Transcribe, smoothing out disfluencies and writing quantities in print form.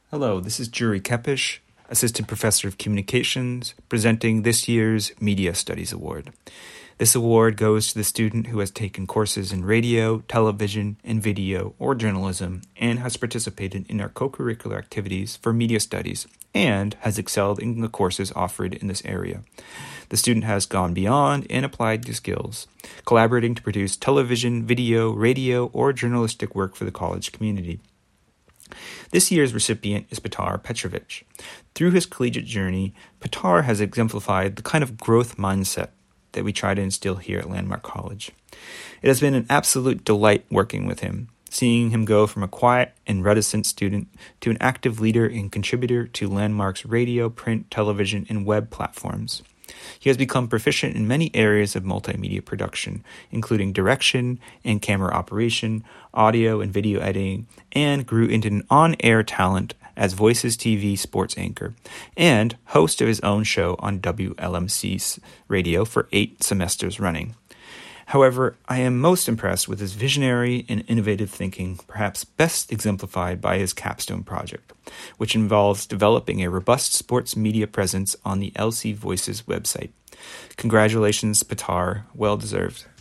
Hello, this is Juri Kepish, Assistant Professor of Communications, presenting this year's Media Studies Award. This award goes to the student who has taken courses in radio, television, and video, or journalism, and has participated in our co-curricular activities for media studies, and has excelled in the courses offered in this area. The student has gone beyond and applied these skills, collaborating to produce television, video, radio, or journalistic work for the college community. This year's recipient is Petar Petrovich. Through his collegiate journey, Petar has exemplified the kind of growth mindset that we try to instill here at Landmark College. It has been an absolute delight working with him, seeing him go from a quiet and reticent student to an active leader and contributor to Landmark's radio, print, television, and web platforms. He has become proficient in many areas of multimedia production, including direction and camera operation, audio and video editing, and grew into an on-air talent as Voices TV sports anchor, and host of his own show on WLMC radio for 8 semesters running. However, I am most impressed with his visionary and innovative thinking, perhaps best exemplified by his capstone project, which involves developing a robust sports media presence on the LC Voices website. Congratulations, Petar. Well deserved.